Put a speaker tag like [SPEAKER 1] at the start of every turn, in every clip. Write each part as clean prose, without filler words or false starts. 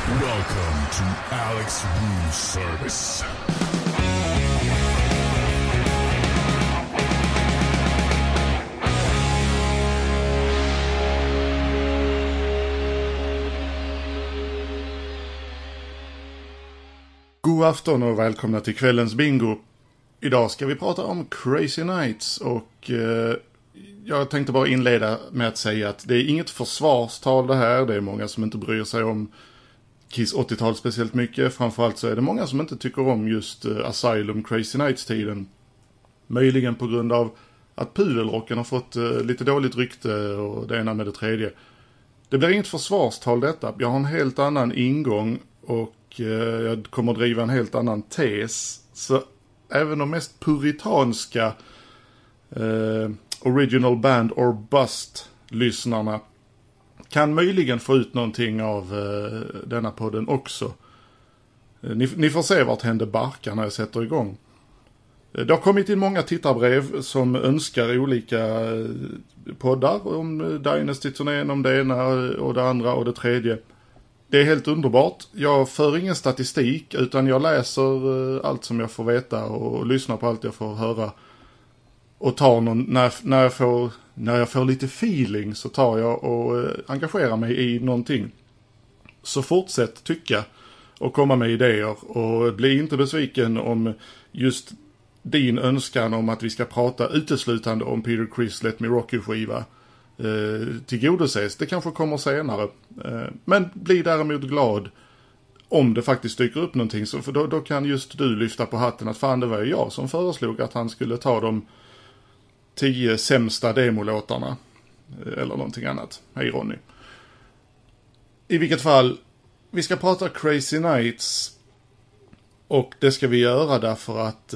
[SPEAKER 1] Welcome to Alex Room Service.
[SPEAKER 2] God afton och välkomna till kvällens bingo. Idag ska vi prata om Crazy Nights och jag tänkte bara inleda med att säga att det är inget försvarstal det här. Det är många som inte bryr sig om Kiss 80-tal speciellt mycket. Framförallt så är det många som inte tycker om just Asylum Crazy Nights-tiden. Möjligen på grund av att pudelrocken har fått lite dåligt rykte och det ena med det tredje. Det blir inget försvarstal detta. Jag har en helt annan ingång och jag kommer att driva en helt annan tes. Så även de mest puritanska original band or bust-lyssnarna kan möjligen få ut någonting av denna podden också. Ni får se vart händer barkar när jag sätter igång. Det har kommit in många tittarbrev som önskar olika poddar om Dynasty-turnén, om det ena och det andra och det tredje. Det är helt underbart. Jag för ingen statistik utan jag läser allt som jag får veta och lyssnar på allt jag får höra. Och tar när jag får lite feeling så tar jag och engagerar mig i någonting. Så fortsätt tycka och komma med idéer och bli inte besviken om just din önskan om att vi ska prata uteslutande om Peter Criss Let Me Rock You-skiva tillgodoses. Det kanske kommer senare. Men bli däremot glad om det faktiskt dyker upp någonting. För då kan just du lyfta på hatten att fan det var jag som föreslog att han skulle ta de 10 sämsta demolåtarna. Eller någonting annat. Hej Ronny. I vilket fall, vi ska prata Crazy Nights. Och det ska vi göra därför att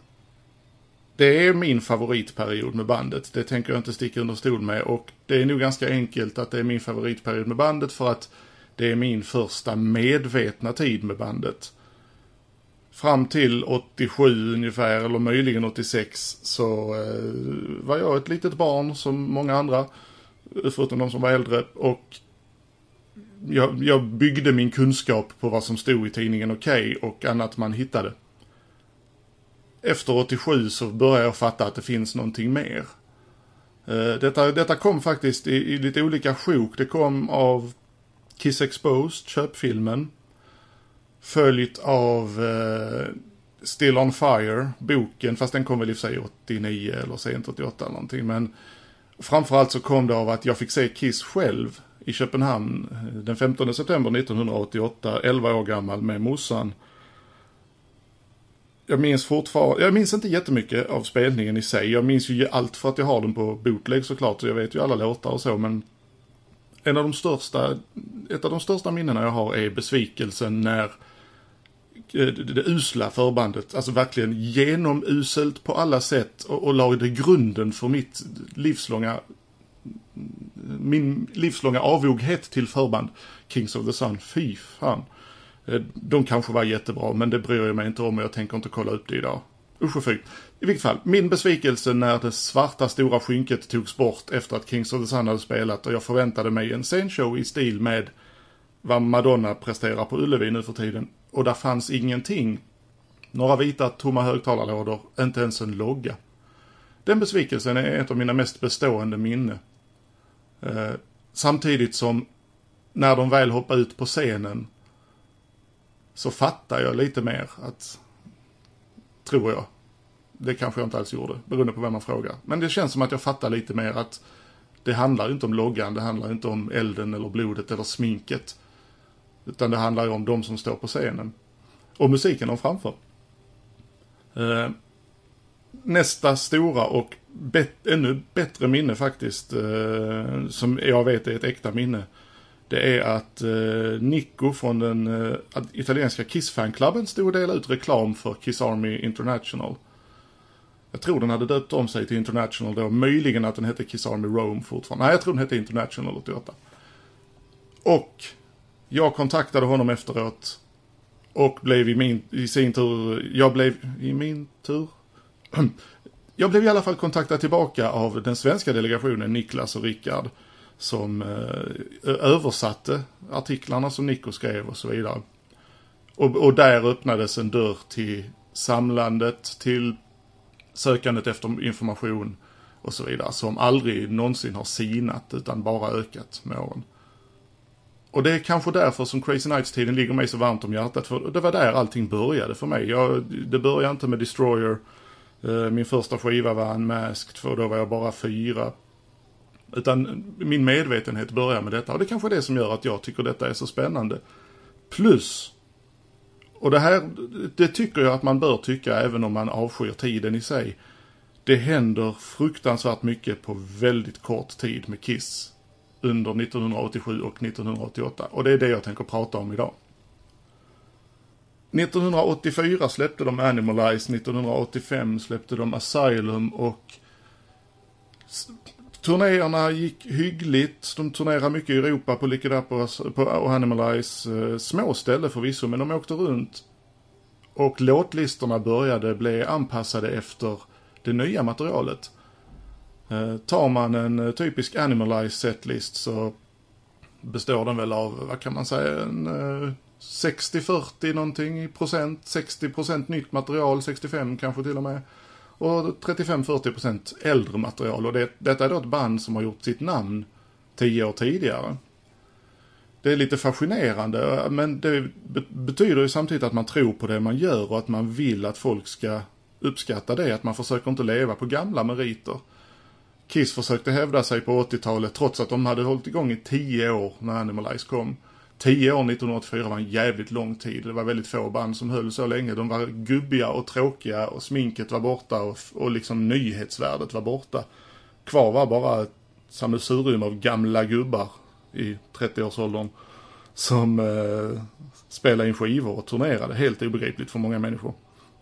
[SPEAKER 2] det är min favoritperiod med bandet. Det tänker jag inte sticka under stol med. Och det är nog ganska enkelt att det är min favoritperiod med bandet för att det är min första medvetna tid med bandet. Fram till 87 ungefär, eller möjligen 86, så var jag ett litet barn som många andra, förutom de som var äldre. Och jag byggde min kunskap på vad som stod i tidningen Okej och annat man hittade. Efter 87 så började jag fatta att det finns någonting mer. Detta kom faktiskt i lite olika sjok. Det kom av Kiss Exposed, köpfilmen. Följt av Still on Fire, boken. Fast den kom väl i sig 89 eller sent 88 eller någonting. Men framförallt så kom det av att jag fick se Kiss själv i Köpenhamn den 15 september 1988, 11 år gammal med morsan. Jag minns inte jättemycket av spelningen i sig. Jag minns ju allt för att jag har den på bootleg såklart. Och jag vet ju alla låtar och så. Men ett av de största minnena jag har är besvikelsen när det usla förbandet, alltså verkligen genomuselt på alla sätt och lagde grunden för min livslånga avoghet till förband Kings of the Sun. Fy fan. De kanske var jättebra, men det bryr jag mig inte om och jag tänker inte kolla upp det idag. Usch och fy. I vilket fall, min besvikelse när det svarta stora skynket togs bort efter att Kings of the Sun hade spelat och jag förväntade mig en scenshow i stil med vad Madonna presterar på Ullevi nu för tiden. Och där fanns ingenting. Några vita tomma högtalarlådor, inte ens en logga. Den besvikelsen är ett av mina mest bestående minne. Samtidigt som när de väl hoppar ut på scenen så fattar jag lite mer att, tror jag. Det kanske jag inte alls gjorde, beroende på vem man frågar. Men det känns som att jag fattar lite mer att det handlar inte om loggan, det handlar inte om elden eller blodet eller sminket. Utan det handlar ju om de som står på scenen. Och musiken de framför. Nästa stora och ännu bättre minne faktiskt, som jag vet är ett äkta minne. Det är att Nico från den italienska Kiss-fanklubben stod och delade ut reklam för Kiss Army International. Jag tror den hade döpt om sig till International då. Möjligen att den hette Kiss Army Rome fortfarande. Nej, jag tror den hette International 88. Och jag kontaktade honom efteråt. Och blev Jag blev i alla fall kontaktad tillbaka av den svenska delegationen Niklas och Rickard. som översatte artiklarna som Nico skrev och så vidare. Och där öppnades en dörr till samlandet, till sökandet efter information och så vidare, som aldrig någonsin har sinat utan bara ökat med åren. Och det är kanske därför som Crazy Nights-tiden ligger mig så varmt om hjärtat, för det var där allting började för mig. Det började inte med Destroyer. Min första skiva var Unmasked, för då var jag bara 4. Utan min medvetenhet börjar med detta. Och det kanske är det som gör att jag tycker detta är så spännande. Plus, och det tycker jag att man bör tycka även om man avskyr tiden i sig. Det händer fruktansvärt mycket på väldigt kort tid med Kiss under 1987 och 1988. Och det är det jag tänker prata om idag. 1984 släppte de Animalize, 1985 släppte de Asylum och turnéerna gick hyggligt. De turnerade mycket i Europa på Lick It Up och Animalize. Små ställen förvisso, men de åkte runt. Och låtlistorna började bli anpassade efter det nya materialet. Tar man en typisk Animalize setlist så består den väl av, vad kan man säga, en 60-40 någonting i procent. 60% nytt material, 65 kanske till och med. Och 35-40% äldre material. Och detta är då ett band som har gjort sitt namn 10 år tidigare. Det är lite fascinerande, men det betyder ju samtidigt att man tror på det man gör och att man vill att folk ska uppskatta det. Att man försöker inte leva på gamla meriter. Kiss försökte hävda sig på 80-talet trots att de hade hållit igång i 10 år när Animalize kom. 10 år 1984 var en jävligt lång tid. Det var väldigt få band som höll så länge. De var gubbiga och tråkiga och sminket var borta och liksom nyhetsvärdet var borta. Kvar var bara ett sammelsurium av gamla gubbar i 30-årsåldern som spelade in skivor och turnerade. Helt obegripligt för många människor.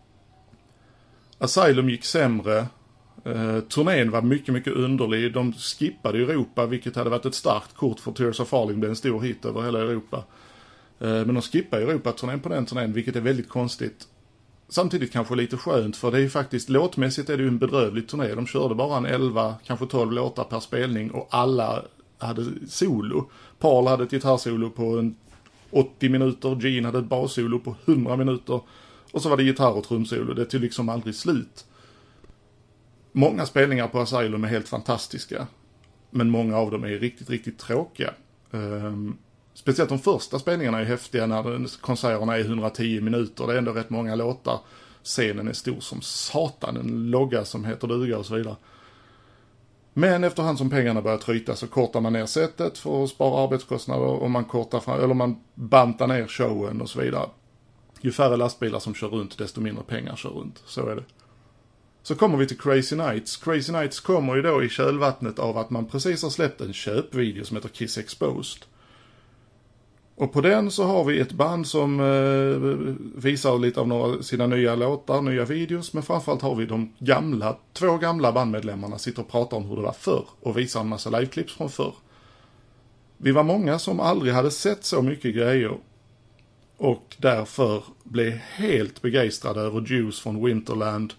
[SPEAKER 2] Asylum gick sämre. Turnén var mycket, mycket underlig. De skippade Europa, vilket hade varit ett starkt kort för Tears of Falling. Blev en stor hit över hela Europa. Men de skippade Europa-turnén på den turnén, vilket är väldigt konstigt. Samtidigt kanske lite skönt, för det är ju faktiskt, låtmässigt är det ju en bedrövlig turné. De körde bara en 11, kanske 12 låtar per spelning och alla hade solo. Paul hade ett gitarrsolo på en 80 minuter, Gene hade ett bassolo på 100 minuter och så var det gitarr och trumsolo. Det tog liksom aldrig slut. Många spelningar på Asylum är helt fantastiska, men många av dem är riktigt, riktigt tråkiga. Speciellt de första spelningarna är häftiga när konserterna är 110 minuter. Det är ändå rätt många låtar. Scenen är stor som satan, en logga som heter duga och så vidare. Men efterhand som pengarna börjar tryta så kortar man ner sättet för att spara arbetskostnader och man bantar ner showen och så vidare. Ju färre lastbilar som kör runt, desto mindre pengar kör runt. Så är det. Så kommer vi till Crazy Nights. Crazy Nights kommer ju då i kölvattnet av att man precis har släppt en köpvideo som heter Kiss Exposed. Och på den så har vi ett band som visar lite av sina nya låtar, nya videos. Men framförallt har vi de två gamla bandmedlemmarna sitter och pratar om hur det var förr. Och visar en massa liveklips från förr. Vi var många som aldrig hade sett så mycket grejer. Och därför blev helt begeistrade över Juice från Winterland.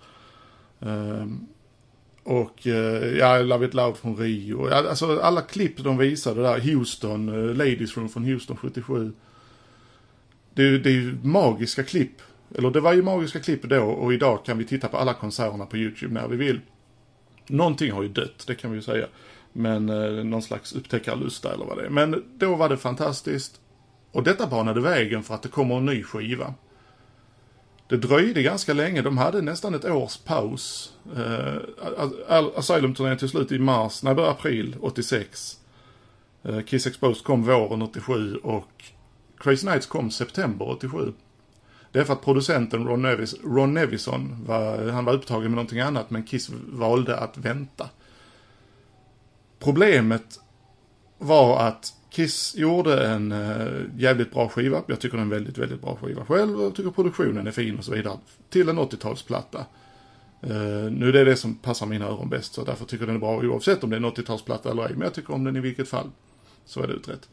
[SPEAKER 2] Och Love It Loud från Rio. Alltså alla klipp de visade där. Houston, Ladies Room från Houston 77. Det är ju magiska klipp. Eller det var ju magiska klipp då. Och idag kan vi titta på alla konserterna på YouTube när vi vill. Någonting har ju dött, det kan vi ju säga. Men någon slags upptäckarlusta eller vad det är. Men då var det fantastiskt. Och detta banade vägen för att det kommer en ny skiva. Det dröjde ganska länge. De hade nästan ett års paus. Asylum-turnén till slut i april 86. Kiss Exposed kom våren 87 och Crazy Nights kom september 87. Det är för att producenten Ron Nevison han var upptagen med någonting annat, men Kiss valde att vänta. Problemet var att Kiss gjorde en jävligt bra skiva. Jag tycker den är en väldigt, väldigt bra skiva själv. Jag tycker produktionen är fin och så vidare. Till en 80-talsplatta. Nu är det som passar mina öron bäst. Så därför tycker jag den är bra oavsett om det är en 80-talsplatta eller ej. Men jag tycker om den i vilket fall. Så är det utrett.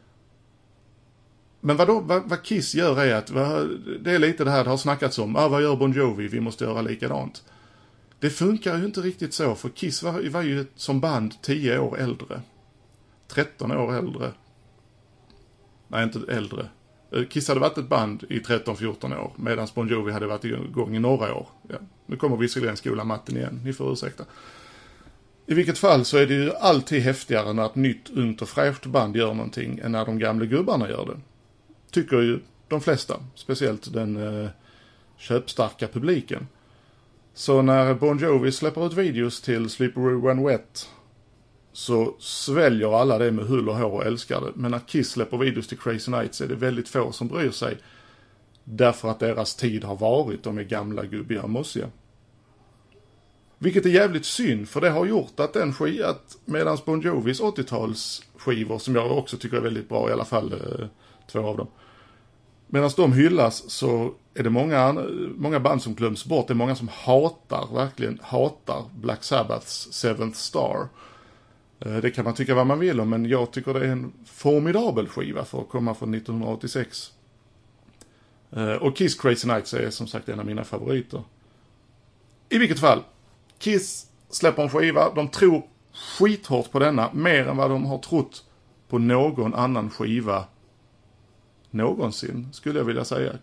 [SPEAKER 2] Men vad Kiss gör är att det är lite det här det har snackats om. Vad gör Bon Jovi? Vi måste göra likadant. Det funkar ju inte riktigt så. För Kiss var ju som band 10 år äldre. 13 år äldre. Nej, inte äldre. Kiss hade varit ett band i 13-14 år, medan Bon Jovi hade varit igång i några år. Ja, nu kommer visserligen skola matten igen, ni får ursäkta. I vilket fall så är det ju alltid häftigare när ett nytt, ungt och fräscht band gör någonting än när de gamla gubbarna gör det. Tycker ju de flesta, speciellt den köpstarka publiken. Så när Bon Jovi släpper ut videos till Slippery When Wet så sväljer alla det med hull och hår och älskar det. Men när Kiss släpper videos till Crazy Nights är det väldigt få som bryr sig. Därför att deras tid har varit, de är gamla, gubbiga och mossiga. Vilket är jävligt synd, för det har gjort att den skivat, medan Bon Jovis 80-talsskivor, som jag också tycker är väldigt bra, i alla fall 2 av dem. Medan de hyllas så är det många band som glöms bort. Det är många som verkligen hatar Black Sabbaths Seventh Star. Det kan man tycka vad man vill om, men jag tycker det är en formidabel skiva för att komma från 1986. Och Kiss Crazy Nights är som sagt en av mina favoriter. I vilket fall, Kiss släpper en skiva, de tror skithårt på denna, mer än vad de har trott på någon annan skiva någonsin, skulle jag vilja säga.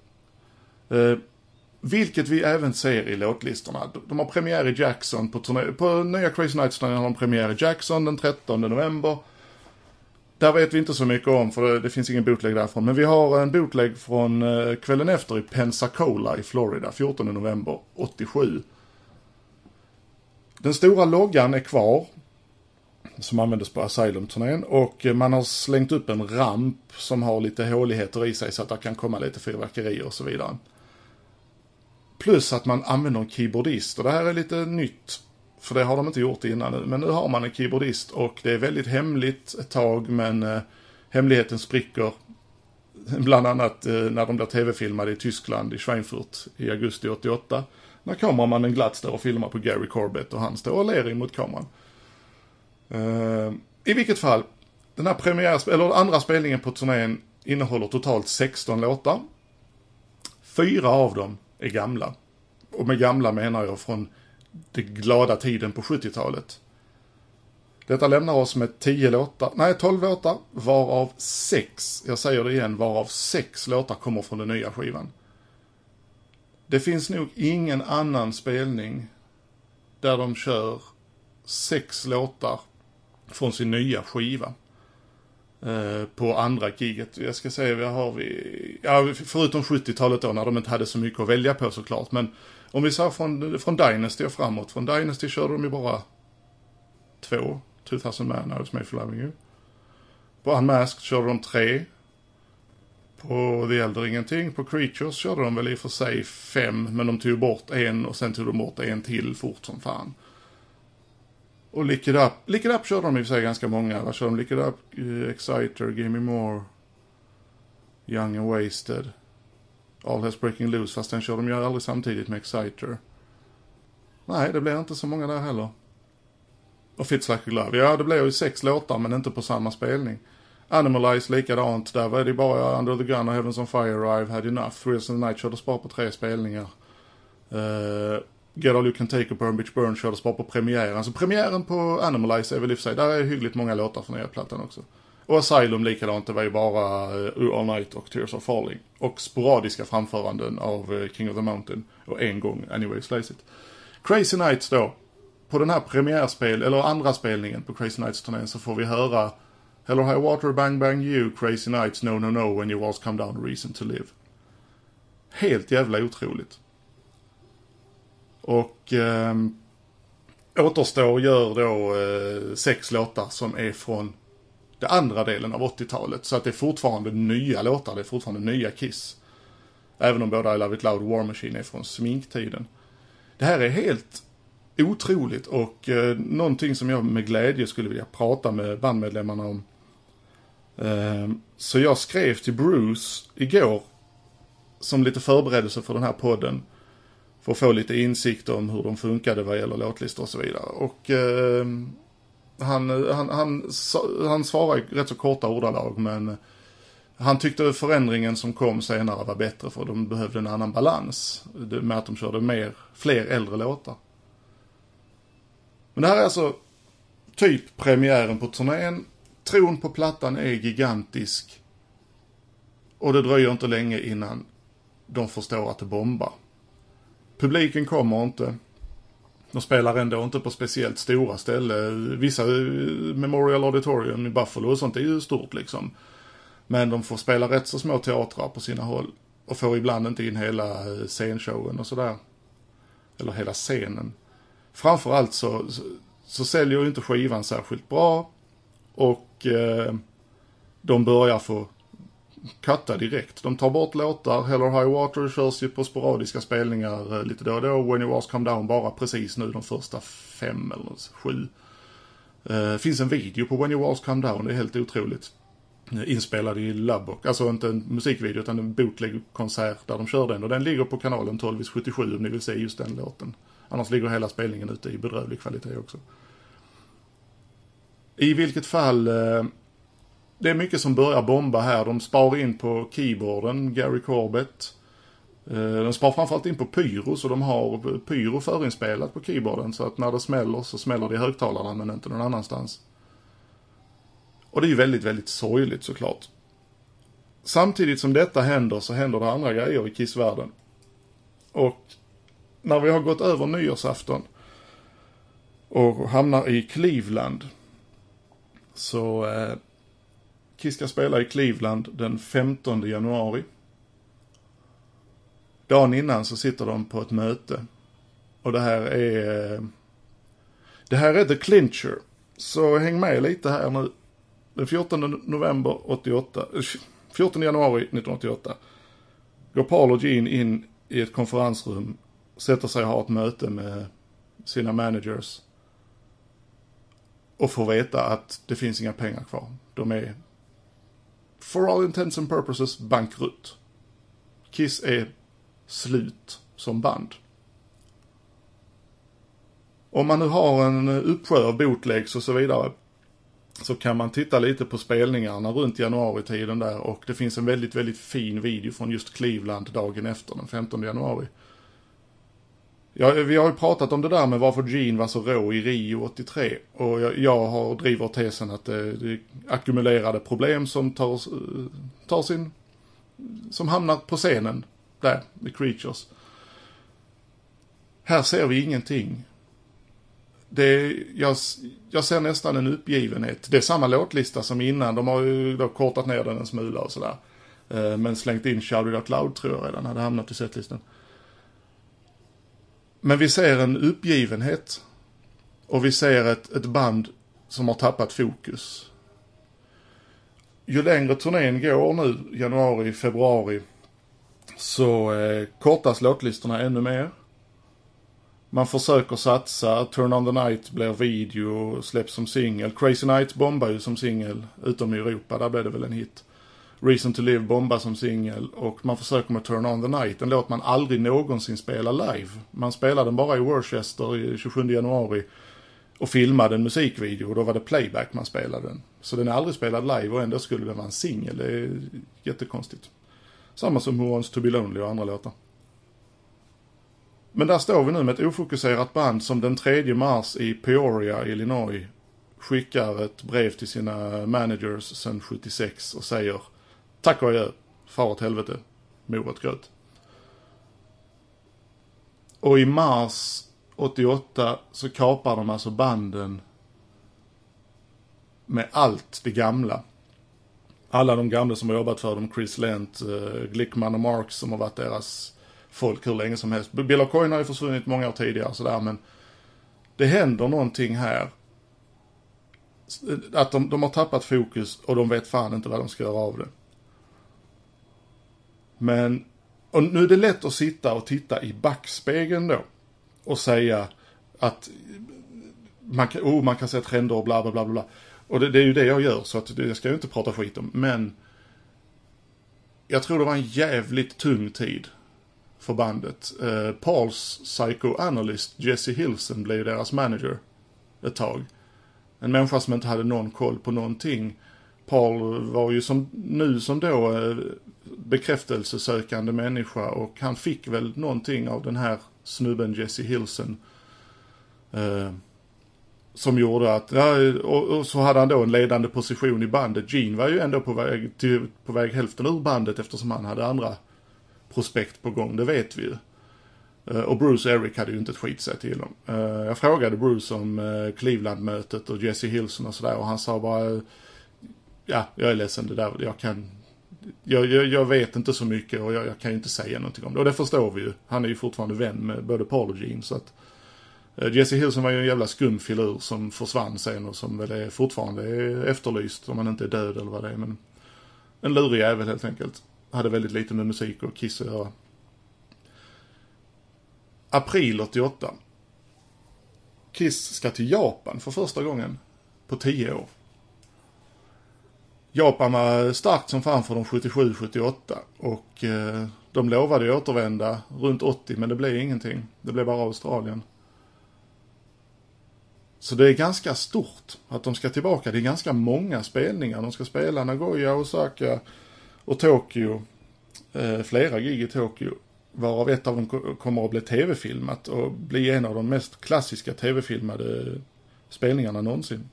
[SPEAKER 2] Vilket vi även ser i låtlistorna. De har premiär i Jackson på nya Crazy Nights-turnén har de premiär i Jackson den 13 november. Där vet vi inte så mycket om, för det finns ingen bootleg därifrån. Men vi har en bootleg från kvällen efter i Pensacola i Florida, 14 november 87. Den stora loggan är kvar, som användes på Asylum-turnén, och man har slängt upp en ramp som har lite håligheter i sig så att det kan komma lite fyrverkerier och så vidare. Plus att man använder en keyboardist, och det här är lite nytt, för det har de inte gjort innan nu. Men nu har man en keyboardist och det är väldigt hemligt ett tag, men hemligheten spricker. Bland annat när de blir tv-filmade i Tyskland, i Schweinfurt i augusti 88. När kameramannen glatt står och filmar på Gary Corbett och han står och ler mot kameran. I vilket fall, den här andra spelningen på turnén innehåller totalt 16 låtar. 4 av dem är gamla. Och med gamla menar jag från den glada tiden på 70-talet. Detta lämnar oss med 12 låtar, varav 6, jag säger det igen, varav 6 låtar kommer från den nya skivan. Det finns nog ingen annan spelning där de kör 6 låtar från sin nya skiva på andra giget. Jag ska säga, förutom 70-talet då, när de inte hade så mycket att välja på såklart. Men om vi sa från Dynasty och framåt. Från Dynasty körde de ju bara 2, 2000 Man, I Was Made For Loving You. På Unmasked körde de 3. På The Elder ingenting. På Creatures körde de väl i och för sig 5, men de tog bort 1 och sen tog de bort 1 till fort som fan. Och Lick It Up körde de i och för sig ganska många. Vad körde de? Lick It Up, Exciter, Give Me More, Young and Wasted, All Hell's Breaking Loose, fast den körde de ju aldrig samtidigt med Exciter. Nej, det blev inte så många där heller. Och Fits Like a Glove. Ja, det blev ju 6 låtar, men inte på samma spelning. Animalize likadant, där var det bara Under the Gun och Heavens on Fire, Arrive, Had Enough. Thrills in the Night kördes bara på 3 spelningar. Get All You Can Take och Burn Bitch Burn kördes bara på premiären. Så premiären på Animalize är väl i och för sig, där är hyggligt många låtar från nya plattan också. Och Asylum likadant, det var ju bara All Night och Tears Are Falling. Och sporadiska framföranden av King of the Mountain. Och en gång Anyway Slice It. Crazy Nights då. På den här premiärspel, eller andra spelningen på Crazy Nights-turnén, så får vi höra Hell or High Water, Bang Bang You, Crazy Nights, No No No, When Your Walls Come Down, Reason to Live. Helt jävla otroligt. Och återstår och gör då 6 låtar som är från den andra delen av 80-talet. Så att det är fortfarande nya låtar, det är fortfarande nya Kiss. Även om både I Love It Loud och War Machine är från sminktiden. Det här är helt otroligt och någonting som jag med glädje skulle vilja prata med bandmedlemmarna om. Så jag skrev till Bruce igår som lite förberedelse för den här podden. För att få lite insikt om hur de funkade vad gäller låtlistor och så vidare. Och han svarade rätt så korta ordalag, men han tyckte förändringen som kom senare var bättre, för de behövde en annan balans med att de körde fler äldre låtar. Men det här är alltså typ premiären på turnén. tron på plattan är gigantisk. Och det dröjer inte länge innan de förstår att det bombar. Publiken kommer inte. De spelar ändå inte på speciellt stora ställen. Vissa Memorial Auditorium i Buffalo och sånt är ju stort liksom. Men de får spela rätt så små teatrar på sina håll. Och får ibland inte in hela scenshowen och sådär. Eller hela scenen. Framförallt så säljer ju inte skivan särskilt bra. Och de börjar få katta direkt. De tar bort låtar. Hell or High Water körs ju på sporadiska spelningar lite då och då. When Your Walls Come Down bara precis nu de första 5 eller 7. Finns en video på When Your Walls Come Down. Det är helt otroligt. Inspelad i Lubbock. Alltså inte en musikvideo utan en bootleg-konsert där de kör den. Och den ligger på kanalen 12/77 om ni vill se just den låten. Annars ligger hela spelningen ute i bedrövlig kvalitet också. I vilket fall, det är mycket som börjar bomba här. De spar in på keyboarden, Gary Corbett. De spar framförallt in på pyro, så de har pyro förinspelat på keyboarden. Så att när det smäller så smäller det i högtalarna men inte någon annanstans. Och det är ju väldigt, väldigt sorgligt såklart. Samtidigt som detta händer så händer det andra grejer i Kiss-världen. Och när vi har gått över nyårsafton och hamnar i Cleveland så Kiss ska spela i Cleveland den 15 januari. Dagen innan så sitter de på ett möte. Och det här är The Clincher. Så häng med lite här nu. Den 14 januari 1988 går Paul och Gene in i ett konferensrum, sätter sig och har ett möte med sina managers och får veta att det finns inga pengar kvar. De är for all intents and purposes bankrutt. Kiss är slut som band. Om man nu har en uppsjö av bootlegs och så vidare så kan man titta lite på spelningarna runt januari-tiden där, och det finns en väldigt, väldigt fin video från just Cleveland dagen efter, den 15 januari. Ja, vi har ju pratat om det där med varför Gene var så rå i Rio 83, och jag driver tesen att det ackumulerade problem som som hamnar på scenen där, The Creatures. Här ser vi ingenting. Jag ser nästan en uppgivenhet. Det är samma låtlista som innan. De har ju då kortat ner den en smula och sådär. Men slängt in Shout It Out Loud tror jag redan hade hamnat i setlistan. Men vi ser en uppgivenhet. Och vi ser ett band som har tappat fokus. Ju längre turnén går nu, januari, februari, så kortas låtlistorna ännu mer. Man försöker satsa. Turn on the Night blir video och släpps som singel. Crazy Nights bombar ju som singel utom i Europa. Där blev det väl en hit. Reason to Live bombar som singel. Och man försöker med Turn on the Night. En låt man aldrig någonsin spelar live. Man spelade den bara i Worcester i 27 januari. Och filmade en musikvideo. Och då var det playback man spelade den. Så den är aldrig spelad live och ändå skulle den vara en singel. Det är jättekonstigt. Samma som Who Wants to Be Lonely och andra låtar. Men där står vi nu med ett ofokuserat band som den 3 mars i Peoria, Illinois skickar ett brev till sina managers sedan 76 och säger tack och adjö, far åt helvete, morotgröt. Och i mars 88 så kapar de alltså banden med allt det gamla. Alla de gamla som har jobbat för dem, Chris Lent, Glickman och Marks som har varit deras folk hur länge som helst. Bill O'Coin har ju försvunnit många år tidigare sådär, men det händer någonting här. Att de har tappat fokus och de vet fan inte vad de ska göra av det. Men och nu är det lätt att sitta och titta i backspegeln då och säga att man kan se trender och bla bla bla bla. Och det är ju det jag gör, så att det ska jag inte prata skit om. Men jag tror det var en jävligt tung tid för bandet. Pauls psychoanalyst Jesse Hilson blev deras manager ett tag. En människa som inte hade någon koll på någonting. Paul var ju som då bekräftelsesökande människa, och han fick väl någonting av den här snubben Jesse Hilson. Som gjorde att, ja, och så hade han då en ledande position i bandet. Gene var ju ändå på väg hälften ur bandet eftersom han hade andra prospekt på gång, det vet vi ju. Och Bruce och Eric hade ju inte ett skit att säga till dem. Jag frågade Bruce om Cleveland-mötet och Jesse Hilson och sådär, och han sa bara, ja, jag är ledsen, det där, jag vet inte så mycket och jag kan ju inte säga någonting om det. Och det förstår vi ju. Han är ju fortfarande vän med både Paul och Gene, så att Jesse Hilson var ju en jävla skum filur som försvann sen och som väl är fortfarande är efterlyst, om han inte är död eller vad det är, men en lurig jävel helt enkelt. Hade väldigt lite med musik och Kiss att göra. April 88. Kiss ska till Japan för första gången på 10 år. Japan var starkt som fan för de 77-78 och de lovade att återvända runt 80, men det blev ingenting. Det blev bara Australien. Så det är ganska stort att de ska tillbaka. Det är ganska många spelningar. De ska spela Nagoya, Osaka och Tokyo. Flera gig i Tokyo. Varav ett av dem kommer att bli tv-filmat och bli en av de mest klassiska tv-filmade spelningarna någonsin.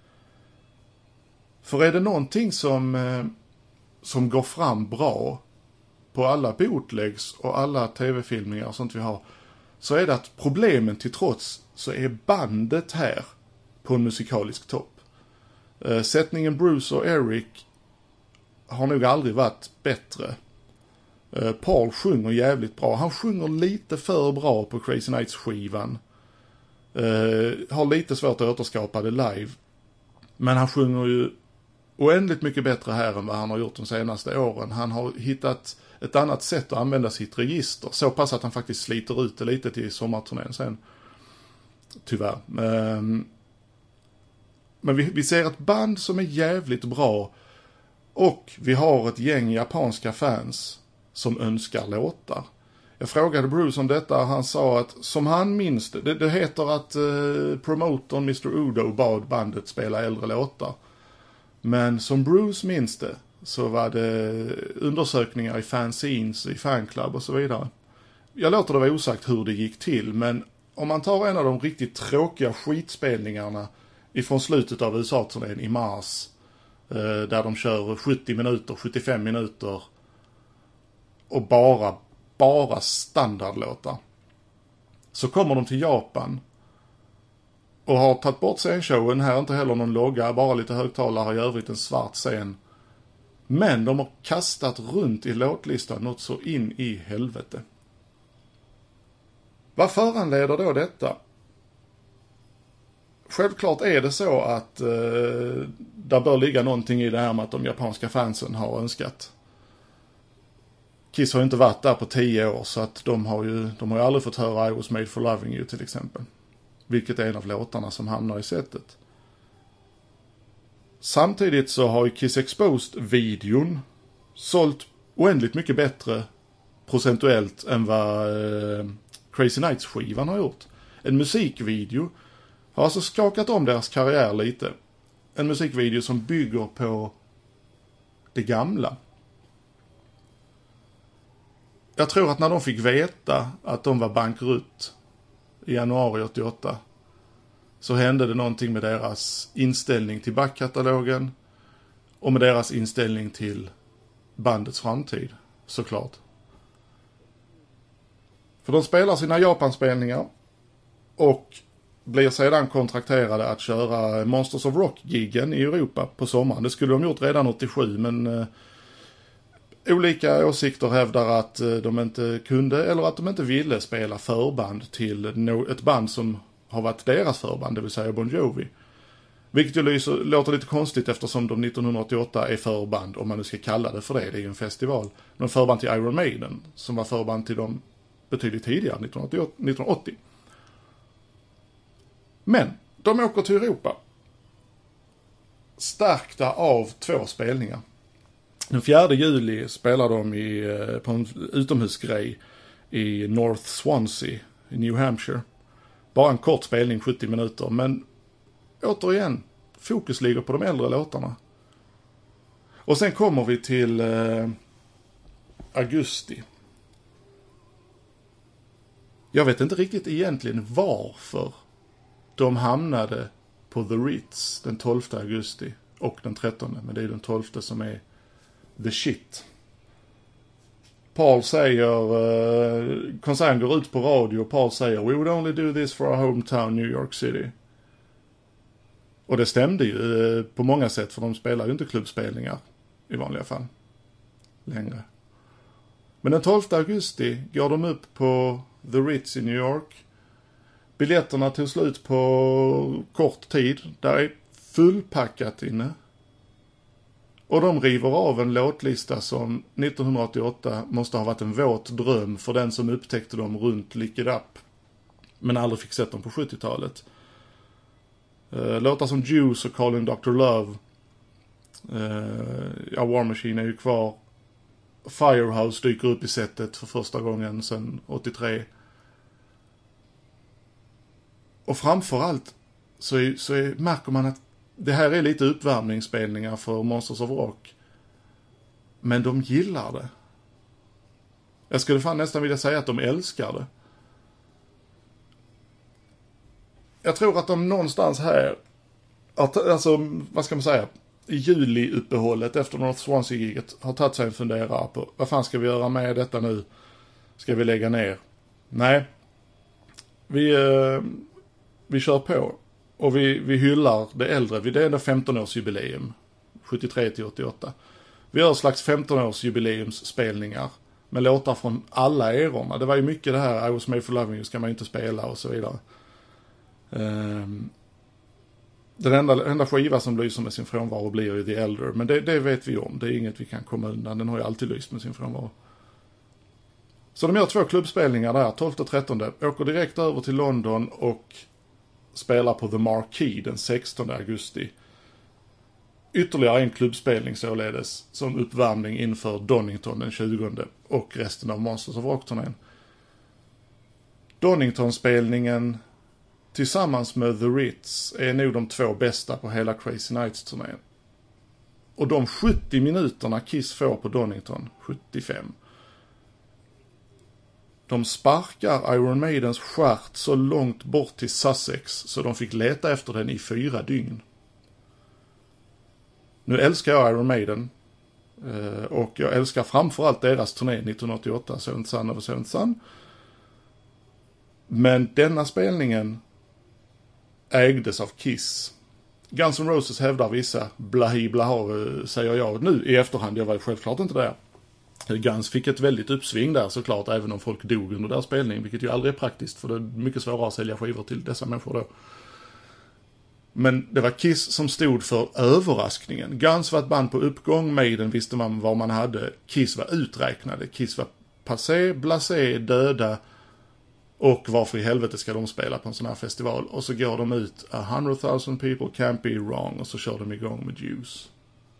[SPEAKER 2] För är det någonting som går fram bra på alla bootlegs och alla tv-filmningar och sånt vi har, så är det att problemen till trots så är bandet här på en musikalisk topp. Sättningen Bruce och Eric har nog aldrig varit bättre. Paul sjunger jävligt bra. Han sjunger lite för bra på Crazy Nights-skivan. Har lite svårt att återskapa det live. Men han sjunger ju oändligt mycket bättre här än vad han har gjort de senaste åren. Han har hittat ett annat sätt att använda sitt register. Så pass att han faktiskt sliter ut det lite till sommarturnén sen. Tyvärr. Men vi ser ett band som är jävligt bra. Och vi har ett gäng japanska fans som önskar låtar. Jag frågade Bruce om detta och han sa att som han minns det heter att promotorn Mr. Udo bad bandet spela äldre låtar. Men som Bruce minns det så var det undersökningar i fanzines, i fanclub och så vidare. Jag låter det vara osagt hur det gick till, men om man tar en av de riktigt tråkiga skitspelningarna ifrån slutet av USA-turnén i mars, där de kör 70 minuter, 75 minuter och bara standardlåtar, så kommer de till Japan och har tagit bort scenshowen. Här inte heller någon logga, bara lite högtalare, i övrigt en svart scen. Men de har kastat runt i låtlistan något så in i helvete. Vad föranleder då detta? Självklart är det så att där bör ligga någonting i det här med att de japanska fansen har önskat. Kiss har ju inte varit där på 10 år, så att de har ju aldrig fått höra I was made for loving you till exempel. Vilket är en av låtarna som hamnar i setet. Samtidigt så har ju Kiss Exposed-videon sålt oändligt mycket bättre procentuellt än vad Crazy Nights-skivan har gjort. En musikvideo har alltså skakat om deras karriär lite. En musikvideo som bygger på det gamla. Jag tror att när de fick veta att de var bankrutt i januari 88 så hände det någonting med deras inställning till backkatalogen och med deras inställning till bandets framtid, såklart. För de spelar sina Japanspelningar och blir sedan kontrakterade att köra Monsters of Rock-giggen i Europa på sommaren. Det skulle de gjort redan 87, men olika åsikter hävdar att de inte kunde eller att de inte ville spela förband till ett band som har varit deras förband, det vill säga Bon Jovi. Vilket ju låter lite konstigt eftersom de 1988 är förband, om man nu ska kalla det för det. Det är ju en festival. De förband till Iron Maiden som var förband till dem betydligt tidigare, 1980. Men de åker till Europa. Stärkta av 2 spelningar. Den 4 juli spelar de på en utomhusgrej i North Swansea i New Hampshire. Bara en kort spelning, 70 minuter. Men återigen, fokus ligger på de äldre låtarna. Och sen kommer vi till augusti. Jag vet inte riktigt egentligen varför de hamnade på The Ritz den 12 augusti och den 13. Men det är den 12 som är the shit. Paul säger, konserten går ut på radio och Paul säger we would only do this for our hometown New York City. Och det stämde ju på många sätt, för de spelar ju inte klubbspelningar i vanliga fall längre. Men den 12 augusti går de upp på The Ritz i New York. Biljetterna tog slut på kort tid. Där är fullpackat inne. Och de river av en låtlista som 1988 måste ha varit en våt dröm för den som upptäckte dem runt Lick It Up. Men aldrig fick sett dem på 70-talet. Låtar som Juice och Calling Dr. Love. War Machine är ju kvar. Firehouse dyker upp i setet för första gången sedan 83. Och framförallt så märker man att det här är lite uppvärmningsspelningar för Monsters of Rock. Men de gillar det. Jag skulle fan nästan vilja säga att de älskar det. Jag tror att de någonstans här, alltså vad ska man säga, i juli-uppehållet efter North Swansea-giget har tagit sig en funderare på vad fan ska vi göra med detta nu? Ska vi lägga ner? Nej. Vi kör på. Och vi hyllar det äldre. Det är ändå 15-årsjubileum. 73 till 88. Vi gör slags 15-årsjubileumsspelningar med låtar från alla erorna. Det var ju mycket det här I was made for loving you ska man inte spela och så vidare. Den enda skiva som lyser med sin frånvaro blir ju The Elder. Men det vet vi om. Det är inget vi kan komma undan. Den har ju alltid lyst med sin frånvaro. Så de gör 2 klubbspelningar där. 12 och 13. Åker direkt över till London och spelar på The Marquee den 16 augusti. Ytterligare en klubbspelning således som uppvärmning inför Donington den 20 och resten av Monsters of Rock-turnén. Donington-spelningen tillsammans med The Ritz är nog de 2 bästa på hela Crazy Nights-turnén. Och de 70 minuterna Kiss får på Donington, 75. De sparkar Iron Maidens stjärt så långt bort till Sussex så de fick leta efter den i 4 dygn. Nu älskar jag Iron Maiden och jag älskar framförallt deras turné 1988, Seventh Son of Seventh Son. Men denna spelningen ägdes av Kiss. Guns N' Roses hävdar vissa, blahi blaha säger jag nu i efterhand, jag var självklart inte där. Guns fick ett väldigt uppsving där såklart, även om folk dog under deras spelning, vilket ju aldrig är praktiskt för det är mycket svårare att sälja skivor till dessa människor då. Men det var Kiss som stod för överraskningen. Guns var ett band på uppgång, Maiden visste man vad man hade, Kiss var uträknade, Kiss var passé, blasé, döda och varför i helvete ska de spela på en sån här festival? Och så går de ut, 100,000 people can't be wrong, och så kör de igång med Juice.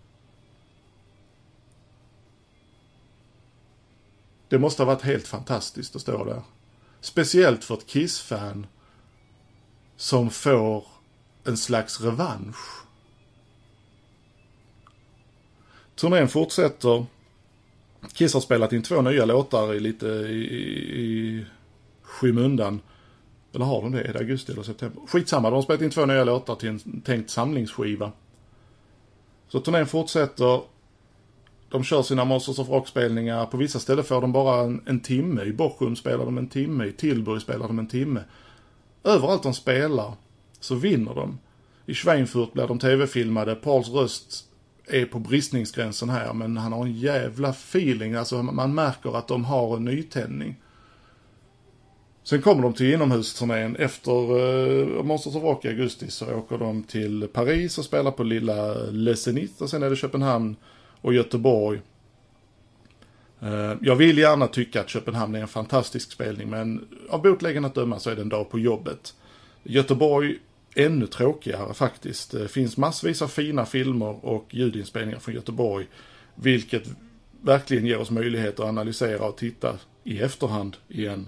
[SPEAKER 2] Det måste ha varit helt fantastiskt att stå där. Speciellt för ett Kiss-fan som får en slags revansch. Turnén fortsätter. Kiss har spelat in 2 nya låtar i skymundan. Eller har de det? Är det augusti eller september? Skitsamma, de har spelat in 2 nya låtar till en tänkt samlingsskiva. Så turnén fortsätter. De kör sina Monsters of Rock-spelningar. På vissa ställen får de bara en timme. I Bochum spelar de en timme. I Tilburg spelar de en timme. Överallt de spelar så vinner de. I Schweinfurt blir de tv-filmade. Pauls röst är på bristningsgränsen här. Men han har en jävla feeling. Alltså man märker att de har en nytändning. Sen kommer de till inomhusturnén. Efter Monsters of Rock i augusti så åker de till Paris och spelar på lilla Le Zénith. Och sen är det Köpenhamn och Göteborg. Jag vill gärna tycka att Köpenhamn är en fantastisk spelning, men av bootläggen att döma så är det en dag på jobbet. Göteborg ännu tråkigare faktiskt. Det finns massvis av fina filmer och ljudinspelningar från Göteborg, vilket verkligen ger oss möjlighet att analysera och titta i efterhand igen.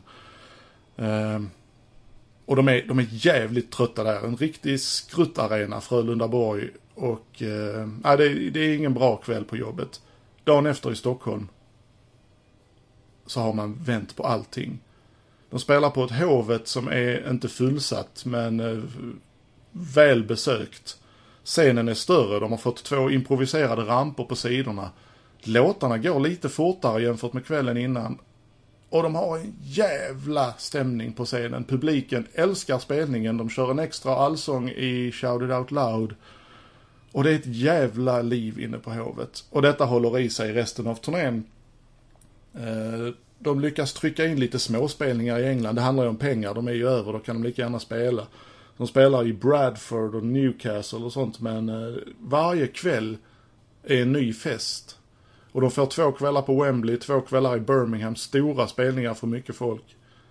[SPEAKER 2] Och de är jävligt trötta där. En riktig skruttarena, Frölundaborg. Och det är ingen bra kväll på jobbet. Dagen efter i Stockholm så har man vänt på allting. De spelar på ett hovet som är inte fullsatt, men väl besökt. Scenen är större, de har fått 2 improviserade ramper på sidorna. Låtarna går lite fortare jämfört med kvällen innan. Och de har en jävla stämning på scenen. Publiken älskar spelningen. De kör en extra allsång i Shout It Out Loud. Och det är ett jävla liv inne på Hovet. Och detta håller i sig resten av turnén. De lyckas trycka in lite småspelningar i England. Det handlar ju om pengar. De är ju över, då kan de lika gärna spela. De spelar i Bradford och Newcastle och sånt. Men varje kväll är en ny fest. Och de får 2 kvällar på Wembley, 2 kvällar i Birmingham. Stora spelningar för mycket folk.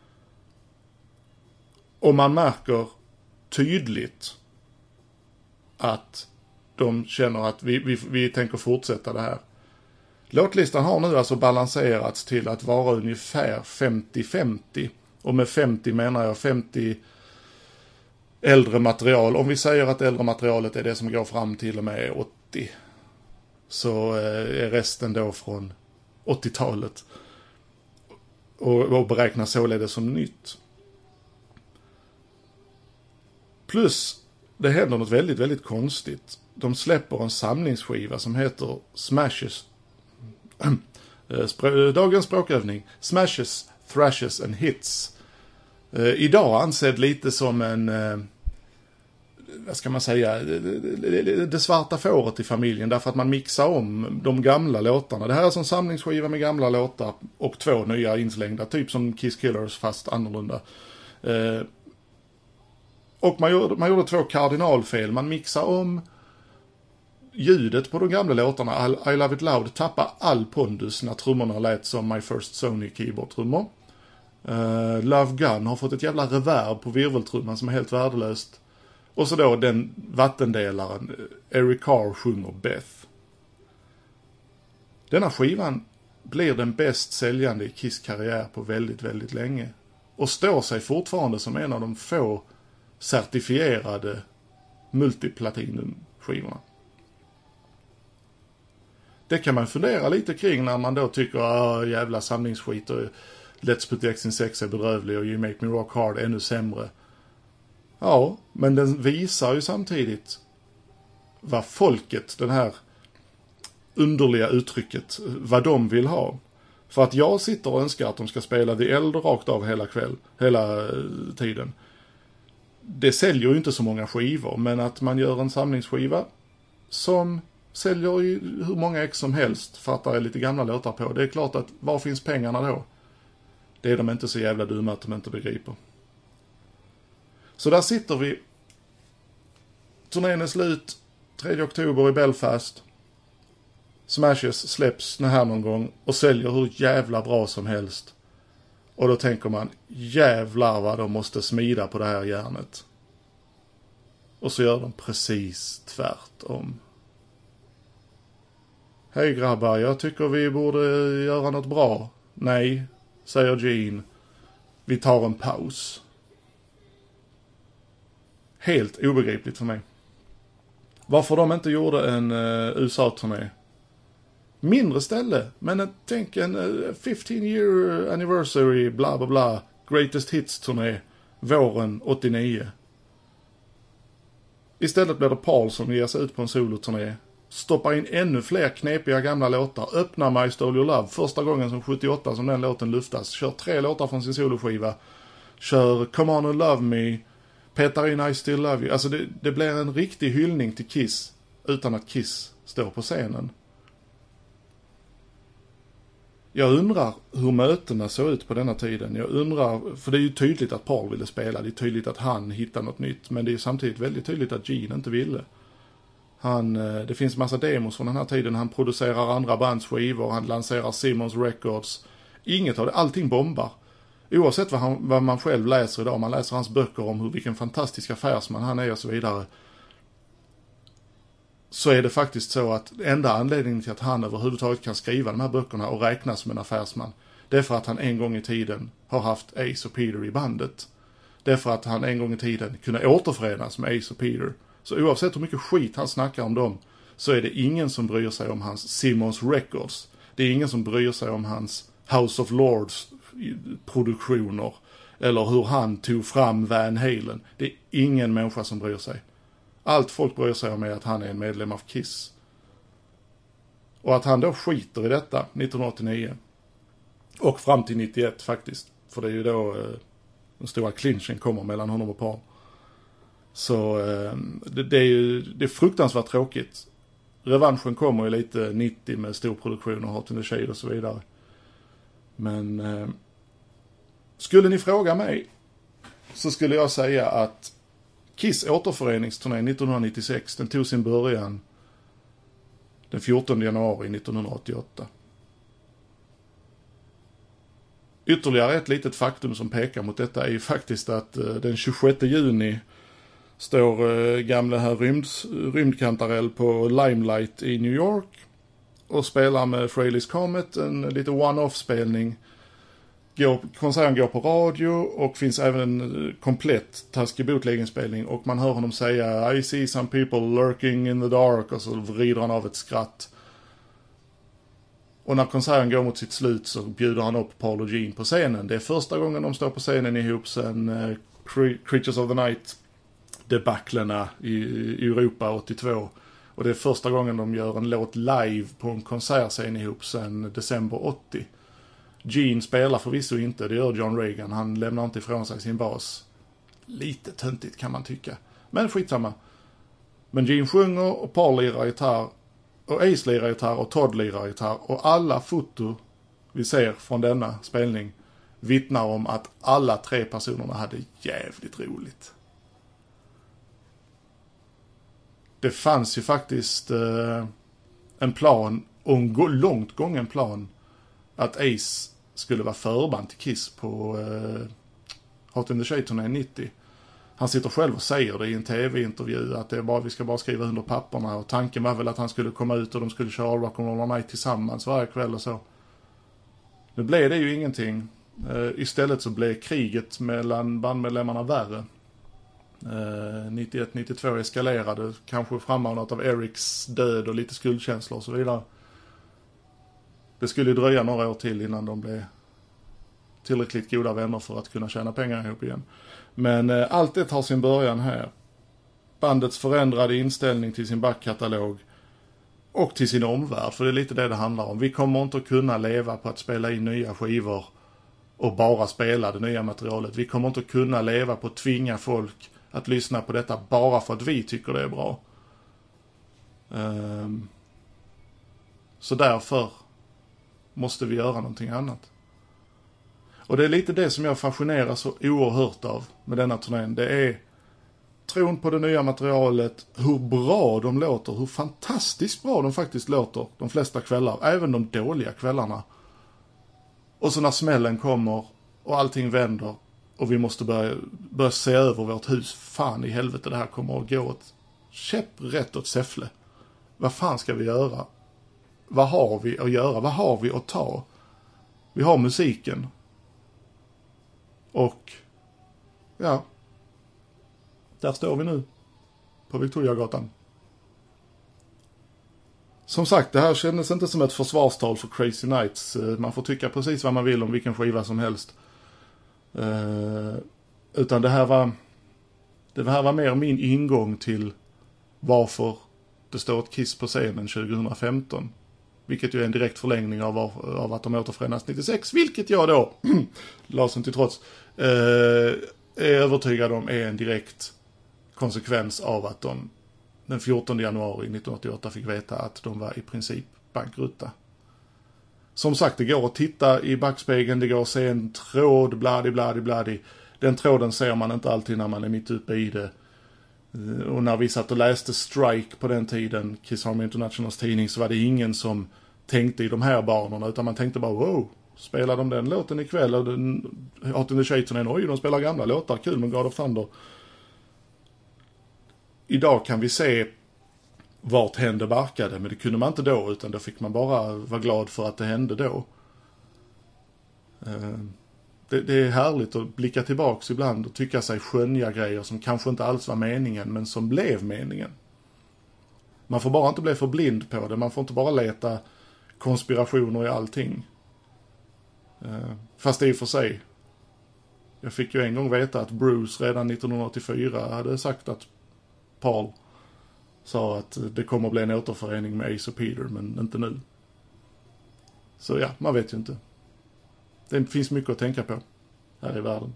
[SPEAKER 2] Och man märker tydligt att de känner att vi tänker fortsätta det här. Låtlistan har nu alltså balanserats till att vara ungefär 50-50. Och med 50 menar jag 50 äldre material. Om vi säger att äldre materialet är det som går fram till och med 80. Så är resten då från 80-talet. Och beräknas således som nytt. Plus, det händer något väldigt, väldigt konstigt. De släpper en samlingsskiva som heter Smashes. Dagens språkövning. Smashes, Thrashes and Hits. Idag ansedd lite som en... vad ska man säga, det svarta fåret i familjen, därför att man mixar om de gamla låtarna. Det här är som samlingsskiva med gamla låtar och 2 nya inslängda, typ som Kiss Killers fast annorlunda. Och man gjorde 2 kardinalfel. Man mixar om ljudet på de gamla låtarna. I Love It Loud tappar all pondus när trummorna lät som My First Sony Keyboard-trummor. Love Gun har fått ett jävla reverb på virveltrumman som är helt värdelöst. Och så då den vattendelaren, Eric Carr sjunger Beth. Denna skivan blir den bäst säljande i Kiss karriär på väldigt, väldigt länge. Och står sig fortfarande som en av de få certifierade multiplatinum-skivorna. Det kan man fundera lite kring när man då tycker jävla samlingsskit och Let's Put the X in Sex är bedrövlig och You Make Me Rock Hard är ännu sämre. Ja, men den visar ju samtidigt vad folket, den här underliga uttrycket, vad de vill ha. För att jag sitter och önskar att de ska spela The Eld rakt av hela tiden. Det säljer ju inte så många skivor, men att man gör en samlingsskiva som säljer ju hur många ex som helst för att det är lite gamla låtar på. Det är klart att var finns pengarna då? Det är de inte så jävla dumma att de inte begriper. Så där sitter vi. Turnén är slut 3 oktober i Belfast. Smashes släpps här någon gång och säljer hur jävla bra som helst. Och då tänker man, jävlar vad de måste smida på det här järnet. Och så gör de precis tvärtom. Hej grabbar, jag tycker vi borde göra något bra. Nej, säger Gene. Vi tar en paus. Helt obegripligt för mig. Varför de inte gjorde en USA-turné. Mindre ställe, men tänk en 15-year anniversary, bla bla bla, greatest hits-turné, våren 89. Istället blir det Paul som ger sig ut på en soloturné. Stoppar in ännu fler knepiga gamla låtar. Öppnar My Stole Your Love, första gången som 78 som den låten luftas. Kör 3 låtar från sin soloskiva. Kör Come On and Love Me, petar in I Still Love You. Alltså det blir en riktig hyllning till Kiss utan att Kiss står på scenen. Jag undrar hur mötena såg ut på denna tiden. Jag undrar, för det är ju tydligt att Paul ville spela. Det är tydligt att han hittade något nytt. Men det är samtidigt väldigt tydligt att Gene inte ville. Det finns massa demos från den här tiden. Han producerar andra bands skivor. Han lanserar Simmons Records. Inget av det. Allting bombar. Oavsett vad man själv läser idag. Man läser hans böcker om vilken fantastisk affärsman han är och så vidare. Så är det faktiskt så att enda anledningen till att han överhuvudtaget kan skriva de här böckerna och räknas som en affärsman, det är för att han en gång i tiden har haft Ace och Peter i bandet. Det är för att han en gång i tiden kunde återförenas med Ace och Peter. Så oavsett hur mycket skit han snackar om dem, så är det ingen som bryr sig om hans Simmons Records. Det är ingen som bryr sig om hans House of Lords produktioner eller hur han tog fram Van Halen. Det är ingen människa som bryr sig. Allt folk bryr sig om är att han är en medlem av Kiss. Och att han då skiter i detta 1989. Och fram till 91 faktiskt. För det är ju då den stora clinchen kommer mellan honom och Paul. Så det är fruktansvärt tråkigt. Revanschen kommer ju lite 90 med stor produktion och Hot in the Shade och så vidare. Men skulle ni fråga mig så skulle jag säga att Kiss återföreningsturné 1996, den tog sin början den 14 januari 1988. Ytterligare ett litet faktum som pekar mot detta är ju faktiskt att den 26 juni står gamla här rymdkantarell på Limelight i New York och spelar med Fraley's Comet, en lite one-off-spelning. Konserten går på radio och finns även en komplett taskig bootleggingspelning och man hör honom säga I see some people lurking in the dark och så vrider han av ett skratt. Och när konserten går mot sitt slut så bjuder han upp Paul och Gene på scenen. Det är första gången de står på scenen ihop sen Creatures of the Night debaclerna i Europa 82. Och det är första gången de gör en låt live på en konsertscen ihop sen december 80. Gene spelar förvisso inte, det gör John Reagan. Han lämnar inte ifrån sig sin bas. Lite töntigt kan man tycka. Men skitsamma. Men Gene sjunger och Paul lirar gitarr. Och Ace lirar gitarr och Todd lirar gitarr. Och alla foto vi ser från denna spelning vittnar om att alla tre personerna hade jävligt roligt. Det fanns ju faktiskt en plan, och en långt gången plan, att Ace skulle vara förband till Kiss på Hot in the Shade-turné 90. Han sitter själv och säger det i en tv-intervju att det är bara, vi ska bara skriva under papperna, och tanken var väl att han skulle komma ut och de skulle köra Rock and Roll All Night tillsammans varje kväll och så. Nu blev det ju ingenting. Istället så blev kriget mellan bandmedlemmarna värre. 91-92 eskalerade, kanske frammanat av Erics död och lite skuldkänslor och så vidare. Det skulle dröja några år till innan de blev tillräckligt goda vänner för att kunna tjäna pengar ihop igen. Men allt det har sin början här. Bandets förändrade inställning till sin backkatalog och till sin omvärld, för det är lite det handlar om. Vi kommer inte att kunna leva på att spela in nya skivor och bara spela det nya materialet. Vi kommer inte att kunna leva på att tvinga folk att lyssna på detta bara för att vi tycker det är bra. Så därför måste vi göra någonting annat. Och det är lite det som jag fascineras så oerhört av med denna turnén. Det är tron på det nya materialet, hur bra de låter, hur fantastiskt bra de faktiskt låter de flesta kvällar, även de dåliga kvällarna. Och så när smällen kommer och allting vänder och vi måste börja se över vårt hus. Fan i helvete, det här kommer att gå åt käpprätt åt Säffle. Vad fan ska vi göra? Vad har vi att göra? Vad har vi att ta? Vi har musiken. Och ja, där står vi nu på Victoriagatan. Som sagt, det här kändes inte som ett försvarstal för Crazy Nights. Man får tycka precis vad man vill om vilken skiva som helst. Utan det här var mer min ingång till varför det står ett Kiss på scenen 2015. Vilket ju är en direkt förlängning av att de återförenas 96. Vilket jag då, Larsson till trots, är övertygad om är en direkt konsekvens av att de den 14 januari 1988 fick veta att de var i princip bankrutta. Som sagt, det går att titta i backspegeln, det går att se en tråd, bladi. Den tråden ser man inte alltid när man är mitt uppe i det. Och när vi satt och läste Strike på den tiden, Kiss Army Internationals tidning, så var det ingen som tänkte i de här banorna, utan man tänkte bara, wow, spelar de den låten ikväll? Och Hot in the Shade, oj, de spelar gamla låtar, kul med God of Thunder. Idag kan vi se vart hände barkade, men det kunde man inte då, utan då fick man bara vara glad för att det hände då. Det är härligt att blicka tillbaks ibland och tycka sig skönja grejer som kanske inte alls var meningen, men som blev meningen. Man får bara inte bli för blind på det, man får inte bara leta konspirationer i allting. Fast det är för sig. Jag fick ju en gång veta att Bruce redan 1984 hade sagt att Paul sa att det kommer att bli en återförening med Ace och Peter, men inte nu. Så ja, man vet ju inte. Det finns mycket att tänka på här i världen.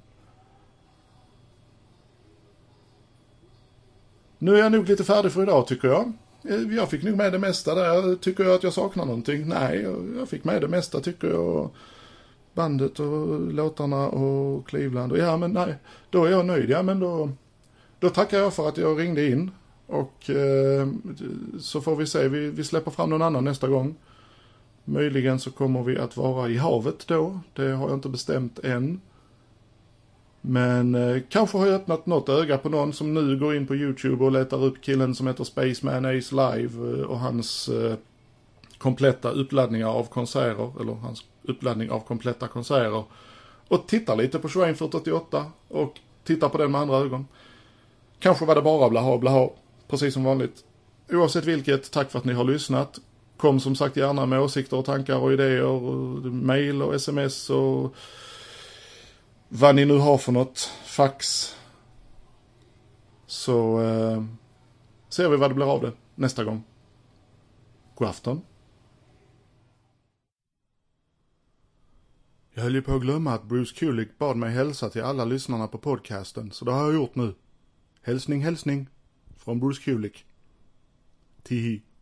[SPEAKER 2] Nu är jag nog lite färdig för idag, tycker jag. Jag fick nog med det mesta där. Tycker jag att jag saknar någonting? Nej, jag fick med det mesta, tycker jag. Bandet och låtarna och Cleveland. Och ja, men nej, då är jag nöjd. Ja, men då tackar jag för att jag ringde in. Och så får vi se. Vi släpper fram någon annan nästa gång. Möjligen så kommer vi att vara i havet då. Det har jag inte bestämt än. Men kanske har jag öppnat något öga på någon som nu går in på YouTube och letar upp killen som heter Spaceman Ace Live och hans kompletta uppladdningar av konserter, eller hans uppladdning av kompletta konserter, och tittar lite på Schweinfurt 88 och tittar på den med andra ögon. Kanske var det bara blaha, precis som vanligt. Oavsett vilket, tack för att ni har lyssnat. Kom som sagt gärna med åsikter och tankar och idéer och mail och sms och vad ni nu har för något, fax. Så ser vi vad det blir av det nästa gång. God afton. Jag höll ju på att glömma att Bruce Kulick bad mig hälsa till alla lyssnarna på podcasten, så det har jag gjort nu. Hälsning från Bruce Kulick. Tihi.